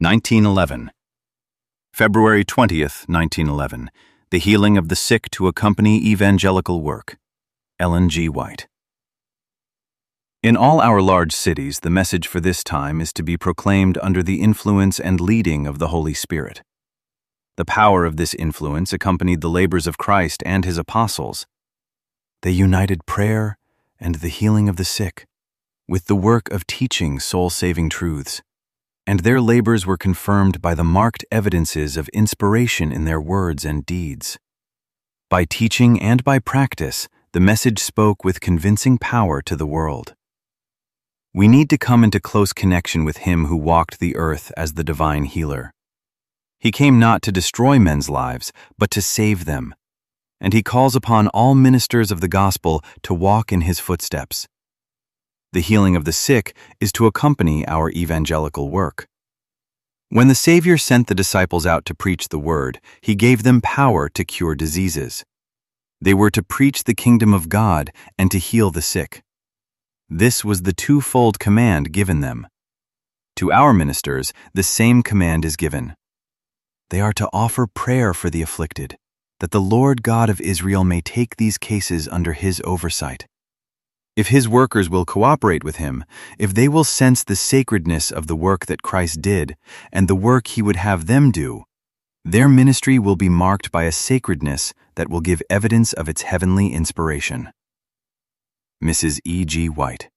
1911. February 20th, 1911. The healing of the sick to accompany evangelical work. Ellen G. White. In all our large cities, the message for this time is to be proclaimed under the influence and leading of the Holy Spirit. The power of this influence accompanied the labors of Christ and his apostles. They united prayer and the healing of the sick with the work of teaching soul-saving truths, and their labors were confirmed by the marked evidences of inspiration in their words and deeds. By teaching and by practice, the message spoke with convincing power to the world. We need to come into close connection with him who walked the earth as the divine healer. He came not to destroy men's lives, but to save them, and he calls upon all ministers of the gospel to walk in his footsteps. The healing of the sick is to accompany our evangelical work. When the Savior sent the disciples out to preach the word, he gave them power to cure diseases. They were to preach the kingdom of God and to heal the sick. This was the twofold command given them. To our ministers, the same command is given. They are to offer prayer for the afflicted, that the Lord God of Israel may take these cases under his oversight. If his workers will cooperate with him, if they will sense the sacredness of the work that Christ did and the work he would have them do, their ministry will be marked by a sacredness that will give evidence of its heavenly inspiration. Mrs. E. G. White.